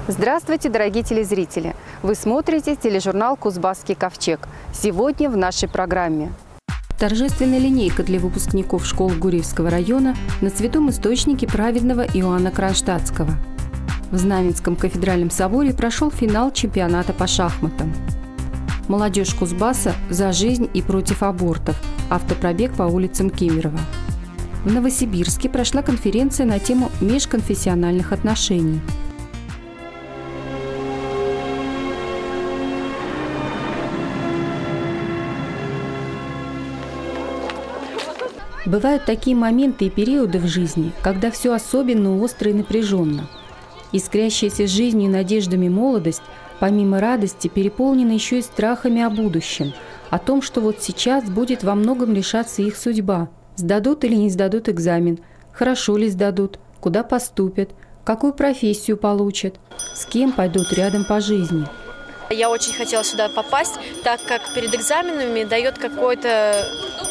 Здравствуйте, дорогие телезрители! Вы смотрите тележурнал «Кузбасский ковчег». Сегодня в нашей программе. Торжественная линейка для выпускников школ Гурьевского района на Святом Источнике праведного Иоанна Кронштадтского. В Знаменском кафедральном соборе прошел финал чемпионата по шахматам. Молодежь Кузбасса за жизнь и против абортов. Автопробег по улицам Кемерово. В Новосибирске прошла конференция на тему межконфессиональных отношений. Бывают такие моменты и периоды в жизни, когда все особенно остро и напряженно. Искрящаяся жизнью и надеждами молодость, помимо радости, переполнена еще и страхами о будущем, о том, что вот сейчас будет во многом решаться их судьба. Сдадут или не сдадут экзамен, хорошо ли сдадут, куда поступят, какую профессию получат, с кем пойдут рядом по жизни. Я очень хотела сюда попасть, так как перед экзаменами дает какую-то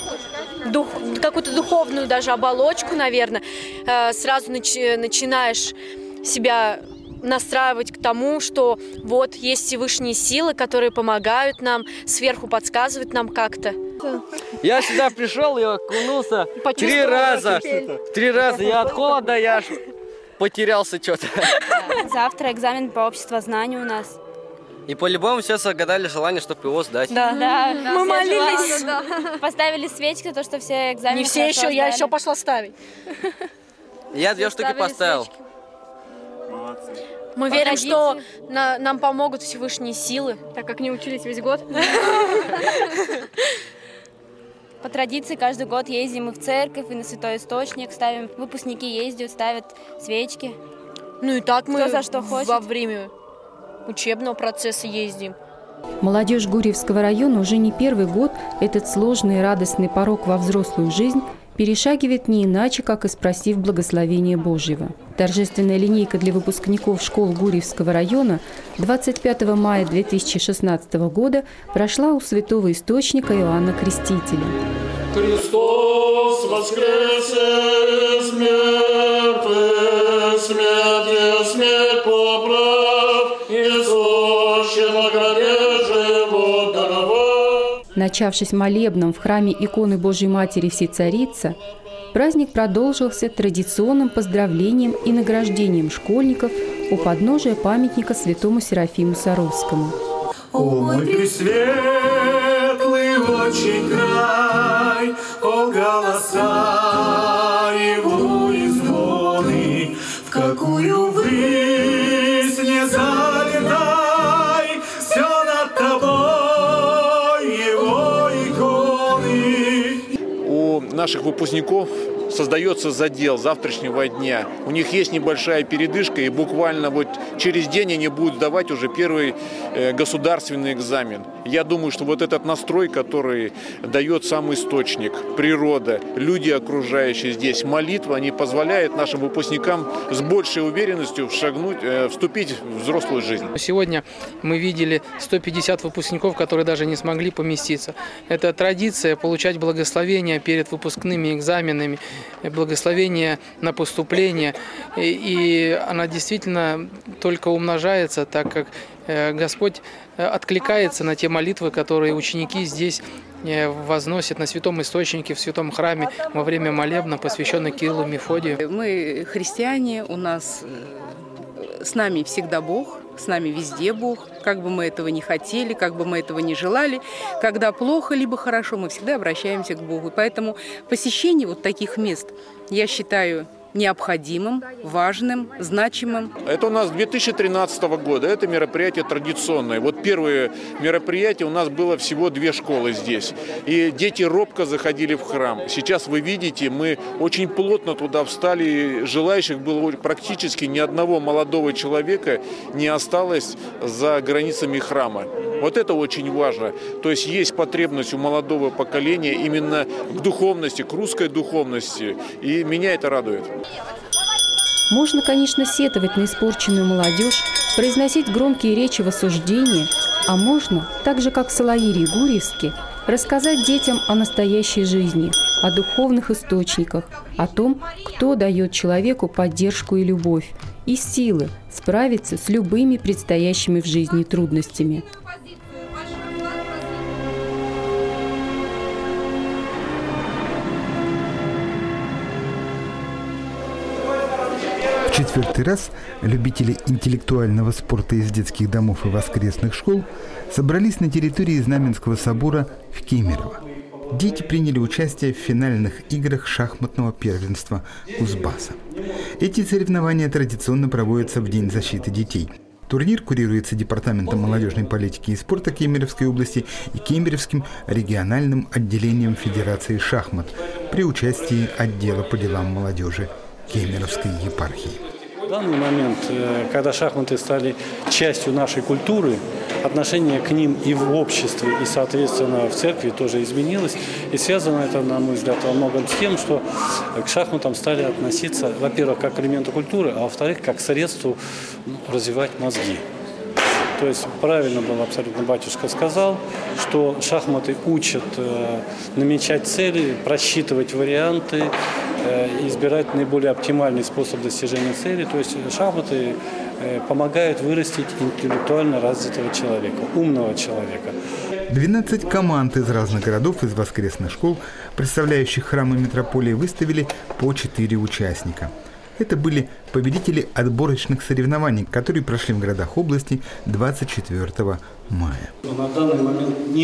духовную даже оболочку, наверное. Сразу начинаешь себя настраивать к тому, что вот есть Всевышние силы, которые помогают нам, сверху подсказывают нам как-то. Я сюда пришел и окунулся три раза. Я от холода, я аж потерялся что-то. Завтра экзамен по обществознанию у нас. И по-любому все загадали желание, чтобы его сдать. Да. Мы молились. Поставили свечки, то, что все экзамены. Не все еще, сдали. я еще пошла ставить. Я 2 штуки поставил. Свечки. Мы верим, что нам помогут Всевышние силы. Так как не учились весь год. По традиции каждый год ездим и в церковь, и на Святой Источник ставим. Выпускники ездят, ставят свечки. Ну и так мы за что хочет. во время учебного процесса ездим. Молодежь Гурьевского района уже не первый год этот сложный и радостный порог во взрослую жизнь перешагивает не иначе, как и спросив благословения Божьего. Торжественная линейка для выпускников школ Гурьевского района 25 мая 2016 года прошла у Святого Источника Иоанна Крестителя. Христос воскресе из мертвых, смерть поправ, и сущим о гробе живот даровав. Начавшись молебном в храме иконы Божьей Матери Всецарица, праздник продолжился традиционным поздравлением и награждением школьников у подножия памятника святому Серафиму Саровскому. О, мой пресветлый очень край, о, голоса его и звоны, в какую высь не залетай, все над тобой его иконы. У наших выпускников создается задел завтрашнего дня. У них есть небольшая передышка, и буквально вот через день они будут сдавать уже первый государственный экзамен. Я думаю, что вот этот настрой, который дает сам источник, природа, люди, окружающие здесь, молитва, они позволяют нашим выпускникам с большей уверенностью вступить в взрослую жизнь. Сегодня мы видели 150 выпускников, которые даже не смогли поместиться. Это традиция получать благословения перед выпускными экзаменами, благословение на поступление, и она действительно только умножается, так как Господь откликается на те молитвы, которые ученики здесь возносят на Святом Источнике, в Святом Храме во время молебна, посвященного Кириллу Мефодию. Мы христиане, у нас с нами всегда Бог, с нами везде Бог. Как бы мы этого не хотели, как бы мы этого не желали, когда плохо либо хорошо, мы всегда обращаемся к Богу. Поэтому посещение вот таких мест, я считаю, необходимым, важным, значимым. Это у нас 2013 года, это мероприятие традиционное. Вот первое мероприятие у нас было всего 2 школы здесь. И дети робко заходили в храм. Сейчас вы видите, мы очень плотно туда встали. Желающих было практически ни одного молодого человека не осталось за границами храма. Вот это очень важно. То есть есть потребность у молодого поколения именно к духовности, к русской духовности. И меня это радует. Можно, конечно, сетовать на испорченную молодежь, произносить громкие речи в осуждении, а можно, так же как в Салаире и Гурьевске, рассказать детям о настоящей жизни, о духовных источниках, о том, кто дает человеку поддержку и любовь, и силы справиться с любыми предстоящими в жизни трудностями. В четвертый раз любители интеллектуального спорта из детских домов и воскресных школ собрались на территории Знаменского собора в Кемерово. Дети приняли участие в финальных играх шахматного первенства Кузбасса. Эти соревнования традиционно проводятся в День защиты детей. Турнир курируется Департаментом молодежной политики и спорта Кемеровской области и Кемеровским региональным отделением Федерации шахмат при участии отдела по делам молодежи Кемеровской епархии. В данный момент, когда шахматы стали частью нашей культуры, отношение к ним и в обществе, и, соответственно, в церкви тоже изменилось. И связано это, на мой взгляд, во многом с тем, что к шахматам стали относиться, во-первых, как к элементу культуры, а во-вторых, как к средству развивать мозги. То есть правильно было абсолютно батюшка сказал, что шахматы учат намечать цели, просчитывать варианты, избирать наиболее оптимальный способ достижения цели. То есть шахматы помогают вырастить интеллектуально развитого человека, умного человека. 12 команд из разных городов, из воскресных школ, представляющих храмы метрополии, выставили по 4 участника. Это были победители отборочных соревнований, которые прошли в городах области 24 мая. На данный момент не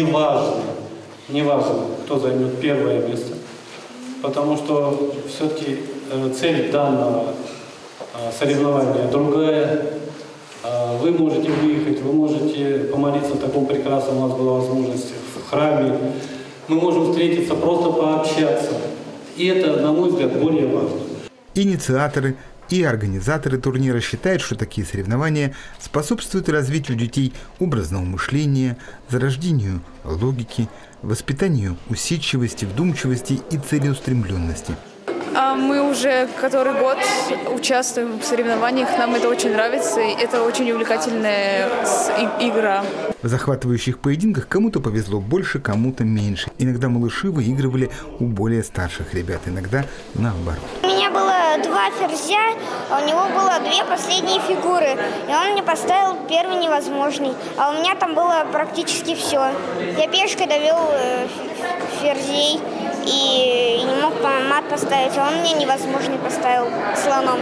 важно, кто займет первое место, потому что все-таки цель данного соревнования другая. Вы можете выехать, вы можете помолиться в таком прекрасном, у нас была возможность в храме. Мы можем встретиться, просто пообщаться. И это, на мой взгляд, более важно. Инициаторы и организаторы турнира считают, что такие соревнования способствуют развитию детей образного мышления, зарождению логики, воспитанию усидчивости, вдумчивости и целеустремленности. Мы уже который год участвуем в соревнованиях, нам это очень нравится, и это очень увлекательная игра. В захватывающих поединках кому-то повезло больше, кому-то меньше. Иногда малыши выигрывали у более старших ребят, иногда наоборот. У меня было 2 ферзя, а у него было 2 последние фигуры, и он мне поставил первый невозможный, а у меня там было практически все. Я пешкой довел ферзей и не мог мат поставить, а он мне невозможный поставил слоном.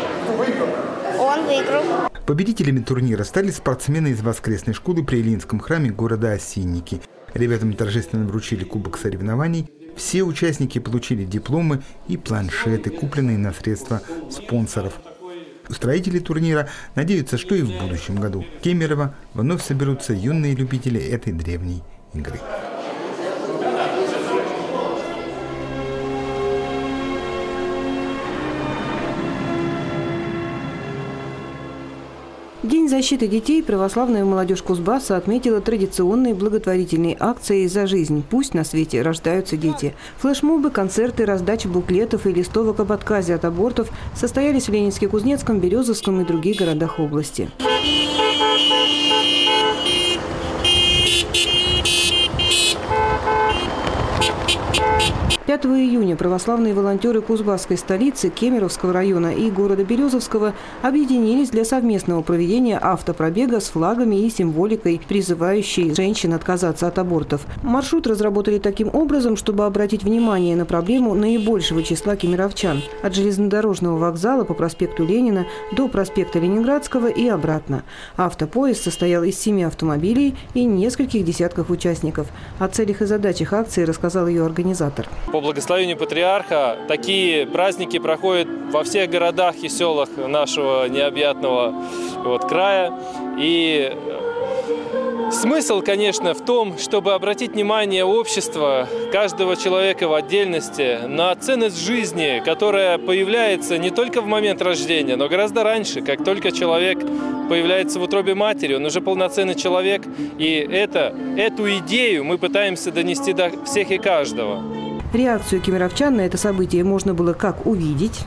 Он выиграл. Победителями турнира стали спортсмены из воскресной школы при Ильинском храме города Осинники. Ребятам торжественно вручили кубок соревнований. Все участники получили дипломы и планшеты, купленные на средства спонсоров. Устроители турнира надеются, что и в будущем году в Кемерово вновь соберутся юные любители этой древней игры. День защиты детей православная молодежь Кузбасса отметила традиционной благотворительной акцией «За жизнь. Пусть на свете рождаются дети». Флешмобы, концерты, раздача буклетов и листовок об отказе от абортов состоялись в Ленинске-Кузнецком, Березовском и других городах области. 5 июня православные волонтеры Кузбасской столицы, Кемеровского района и города Березовского объединились для совместного проведения автопробега с флагами и символикой, призывающей женщин отказаться от абортов. Маршрут разработали таким образом, чтобы обратить внимание на проблему наибольшего числа кемеровчан – от железнодорожного вокзала по проспекту Ленина до проспекта Ленинградского и обратно. Автопоезд состоял из 7 автомобилей и нескольких десятков участников. О целях и задачах акции рассказал ее организатор. По благословению патриарха такие праздники проходят во всех городах и селах нашего необъятного края. И смысл, конечно, в том, чтобы обратить внимание общества, каждого человека в отдельности на ценность жизни, которая появляется не только в момент рождения, но гораздо раньше. Как только человек появляется в утробе матери, он уже полноценный человек. И эту идею мы пытаемся донести до всех и каждого. Реакцию кемеровчан на это событие можно было как увидеть,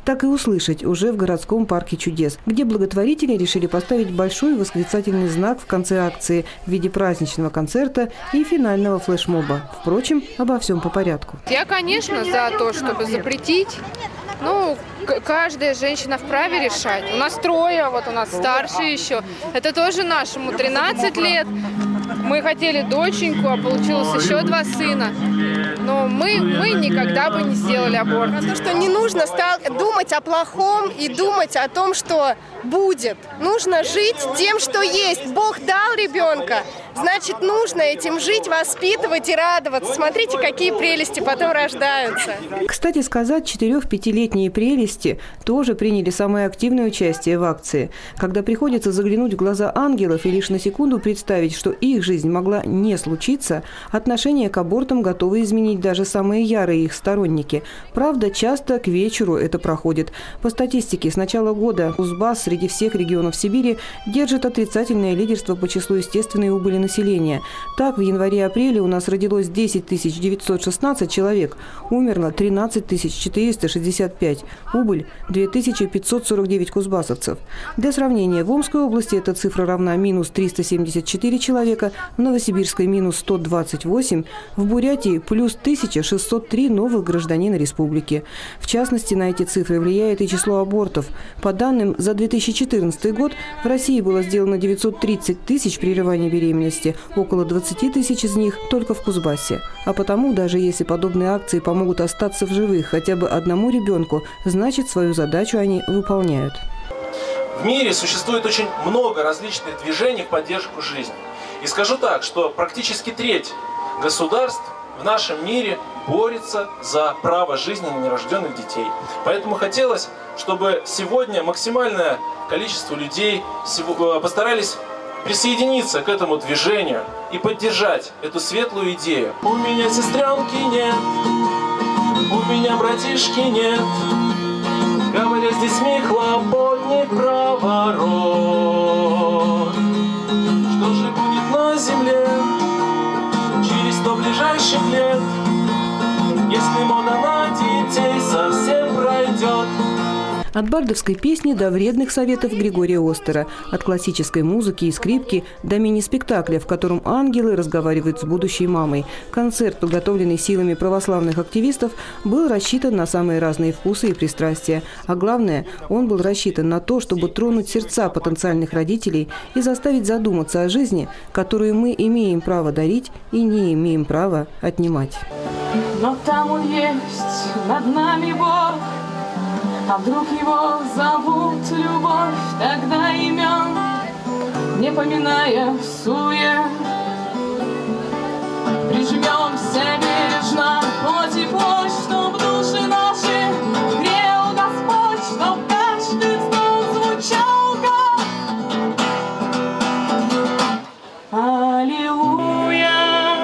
так и услышать уже в городском парке чудес, где благотворители решили поставить большой восклицательный знак в конце акции в виде праздничного концерта и финального флешмоба. Впрочем, обо всем по порядку. Я, конечно, за то, чтобы запретить. Ну, каждая женщина вправе решать. У нас трое, вот у нас старший еще. Это тоже нашему 13 лет. Мы хотели доченьку, а получилось еще 2 сына. Но мы никогда бы не сделали аборт. Потому что не нужно думать о плохом и думать о том, что будет. Нужно жить тем, что есть. Бог дал ребенка. Значит, нужно этим жить, воспитывать и радоваться. Смотрите, какие прелести потом рождаются. Кстати сказать, 4-5-летние прелести тоже приняли самое активное участие в акции. Когда приходится заглянуть в глаза ангелов и лишь на секунду представить, что их жизнь могла не случиться, отношение к абортам готовы изменить даже самые ярые их сторонники. Правда, часто к вечеру это проходит. По статистике, с начала года Кузбасс среди всех регионов Сибири держит отрицательное лидерство по числу естественной убыли населения. Так, в январе-апреле у нас родилось 10 916 человек, умерло 13 465, убыль 2549 кузбассовцев. Для сравнения, в Омской области эта цифра равна минус 374 человека, в Новосибирской минус 128, в Бурятии плюс 1603 новых гражданина республики. В частности, на эти цифры влияет и число абортов. По данным за 2014 год в России было сделано 930 тысяч прерываний беременности, около 20 тысяч из них только в Кузбассе. А потому, даже если подобные акции помогут остаться в живых хотя бы одному ребенку, значит, свою задачу они выполняют. В мире существует очень много различных движений в поддержку жизни. И скажу так, что практически треть государств в нашем мире борется за право жизни нерожденных детей. Поэтому хотелось, чтобы сегодня максимальное количество людей постарались присоединиться к этому движению и поддержать эту светлую идею. У меня сестренки нет, у меня братишки нет, говоря с детьми, хлопот не проворот. Что же будет на земле через 100 ближайших лет, если мода на детей совсем пройдет? От бардовской песни до вредных советов Григория Остера, от классической музыки и скрипки до мини-спектакля, в котором ангелы разговаривают с будущей мамой. Концерт, подготовленный силами православных активистов, был рассчитан на самые разные вкусы и пристрастия. А главное, он был рассчитан на то, чтобы тронуть сердца потенциальных родителей и заставить задуматься о жизни, которую мы имеем право дарить и не имеем права отнимать. Но там он есть, над нами Бог. А вдруг его зовут любовь, тогда имен, не поминая всуе, прижмемся бережно плоть и плоть, чтоб души наши грел Господь, чтоб каждый вздох звучал как Аллилуйя.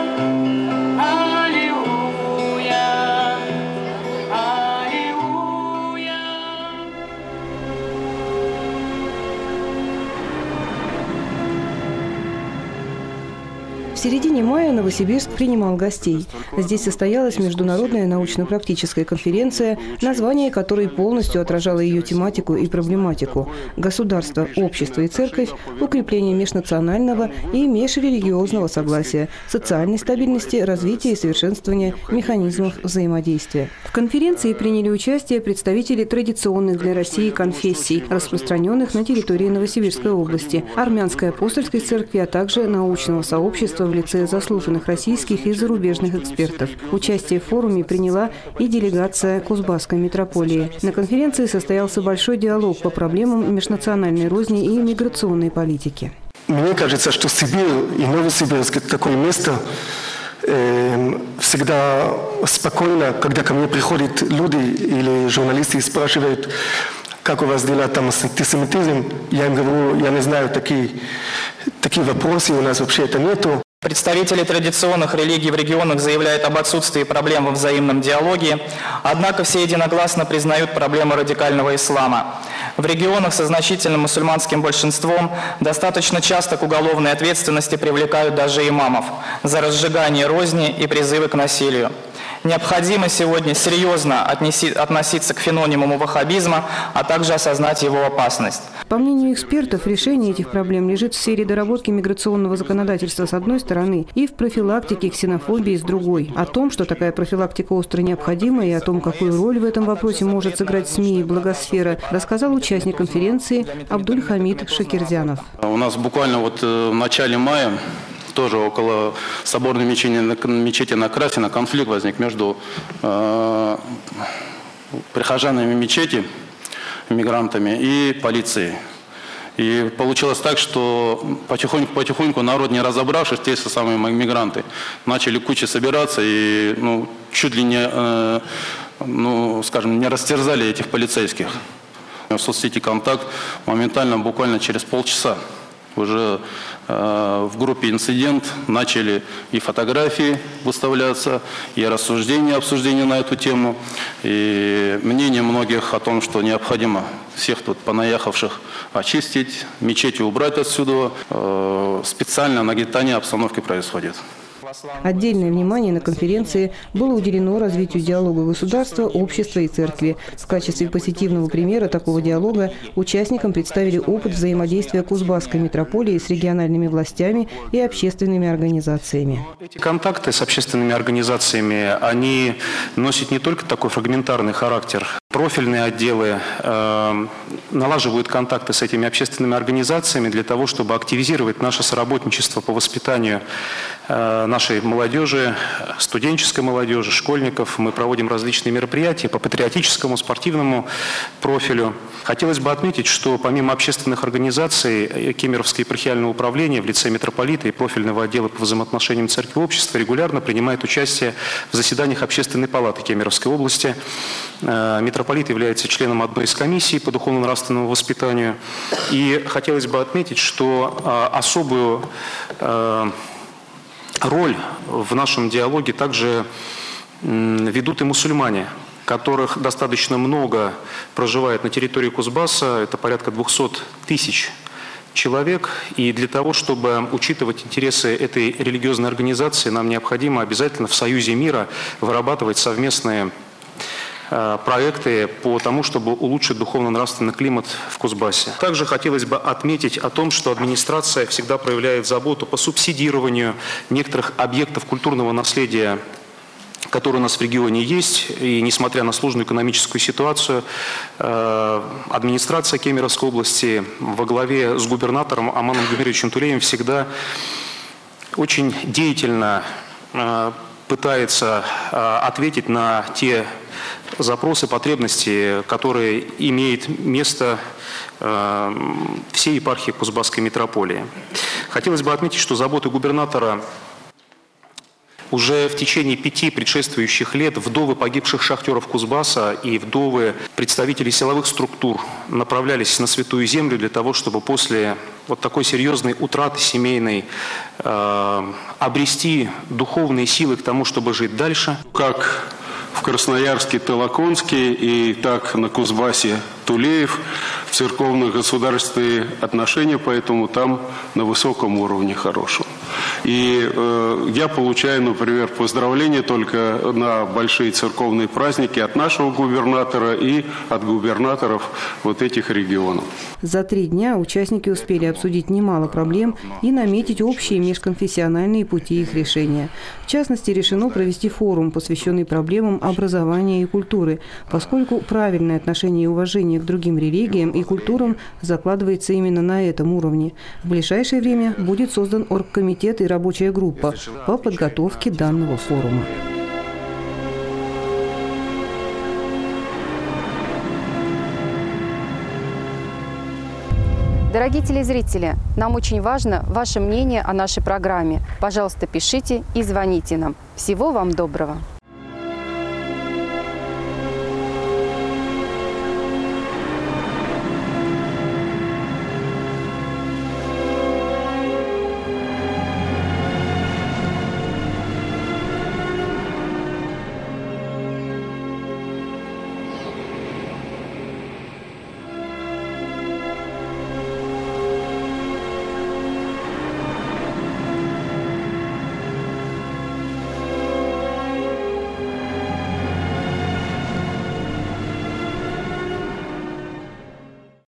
В середине мая Новосибирск принимал гостей. Здесь состоялась международная научно-практическая конференция, название которой полностью отражало ее тематику и проблематику – государство, общество и церковь, укрепление межнационального и межрелигиозного согласия, социальной стабильности, развития и совершенствования механизмов взаимодействия. В конференции приняли участие представители традиционных для России конфессий, распространенных на территории Новосибирской области, Армянской апостольской церкви, а также научного сообщества в лице заслуженных российских и зарубежных экспертов. Участие в форуме приняла и делегация Кузбасской митрополии. На конференции состоялся большой диалог по проблемам межнациональной розни и миграционной политики. Мне кажется, что Сибирь и Новосибирск – это такое место, всегда спокойно, когда ко мне приходят люди или журналисты и спрашивают, как у вас дела там с антисемитизмом, я им говорю, я не знаю, такие вопросы у нас вообще это нету. Представители традиционных религий в регионах заявляют об отсутствии проблем во взаимном диалоге, однако все единогласно признают проблему радикального ислама. В регионах со значительным мусульманским большинством достаточно часто к уголовной ответственности привлекают даже имамов за разжигание розни и призывы к насилию. Необходимо сегодня серьезно относиться к феномену ваххабизма, а также осознать его опасность. По мнению экспертов, решение этих проблем лежит в сфере доработки миграционного законодательства с одной стороны и в профилактике ксенофобии с другой. О том, что такая профилактика остро необходима и о том, какую роль в этом вопросе может сыграть СМИ и благосфера, рассказал участник конференции Абдуль-Хамид Шакирзянов. У нас буквально в начале мая тоже около соборной мечети на Красина конфликт возник между прихожанами мечети, мигрантами и полицией. И получилось так, что потихоньку народ, не разобравшись, те самые мигранты, начали кучи собираться и чуть ли не, скажем, не растерзали этих полицейских. В соцсети «Контакт» моментально, буквально через полчаса, уже в группе «Инцидент» начали и фотографии выставляться, и рассуждения, обсуждения на эту тему, и мнение многих о том, что необходимо всех тут понаехавших очистить, мечети убрать отсюда. Специально нагнетание обстановки происходит. Отдельное внимание на конференции было уделено развитию диалога государства, общества и церкви. В качестве позитивного примера такого диалога участникам представили опыт взаимодействия Кузбасской митрополии с региональными властями и общественными организациями. Эти контакты с общественными организациями, они носят не только такой фрагментарный характер. Профильные отделы налаживают контакты с этими общественными организациями для того, чтобы активизировать наше соработничество по воспитанию нашей молодежи, студенческой молодежи, школьников. Мы проводим различные мероприятия по патриотическому, спортивному профилю. Хотелось бы отметить, что помимо общественных организаций, Кемеровское епархиальное управление в лице митрополита и профильного отдела по взаимоотношениям церкви и общества регулярно принимает участие в заседаниях Общественной палаты Кемеровской области. Митрополит является членом одной из комиссий по духовно-нравственному воспитанию. И хотелось бы отметить, что особую роль в нашем диалоге также ведут и мусульмане, которых достаточно много проживает на территории Кузбасса, это порядка 200 тысяч человек. И для того, чтобы учитывать интересы этой религиозной организации, нам необходимо обязательно в Союзе мира вырабатывать совместные проекты по тому, чтобы улучшить духовно-нравственный климат в Кузбассе. Также хотелось бы отметить о том, что администрация всегда проявляет заботу по субсидированию некоторых объектов культурного наследия, которые у нас в регионе есть. И несмотря на сложную экономическую ситуацию, администрация Кемеровской области во главе с губернатором Аманом Гумеровичем Тулеем всегда очень деятельно пытается ответить на те запросы, потребности, которые имеют место всей епархии Кузбасской митрополии. Хотелось бы отметить, что заботы губернатора уже в течение 5 предшествующих лет вдовы погибших шахтеров Кузбасса и вдовы представителей силовых структур направлялись на Святую Землю для того, чтобы после вот такой серьезной утраты семейной обрести духовные силы к тому, чтобы жить дальше. Как в Красноярске Толоконский и так на Кузбассе Тулеев, церковно-государственные отношения, поэтому там на высоком уровне хорошем. И я получаю, например, поздравления только на большие церковные праздники от нашего губернатора и от губернаторов вот этих регионов. За 3 дня участники успели обсудить немало проблем и наметить общие межконфессиональные пути их решения. В частности, решено провести форум, посвященный проблемам образования и культуры, поскольку правильное отношение и уважение к другим религиям и культурам закладывается именно на этом уровне. В ближайшее время будет создан оргкомитет и рабочая группа по подготовке данного форума. Дорогие телезрители, нам очень важно ваше мнение о нашей программе. Пожалуйста, пишите и звоните нам. Всего вам доброго!